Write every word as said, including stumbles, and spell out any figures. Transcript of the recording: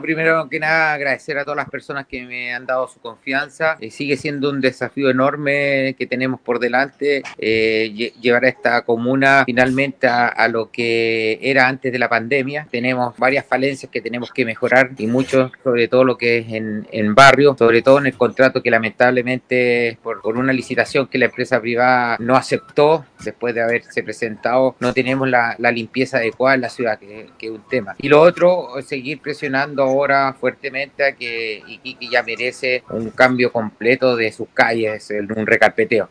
Primero que nada, agradecer a todas las personas que me han dado su confianza. Eh, sigue siendo un desafío enorme que tenemos por delante, eh, lle llevar a esta comuna finalmente a, a lo que era antes de la pandemia. Tenemos varias falencias que tenemos que mejorar y mucho, sobre todo lo que es en, en barrio, sobre todo en el contrato que lamentablemente por, por una licitación que la empresa privada no aceptó después de haberse presentado, no tenemos la, la limpieza adecuada en la ciudad, que, que es un tema. Y lo otro, seguir presionando ahora fuertemente a que Iquique ya merece un cambio completo de sus calles, un recarpeteo.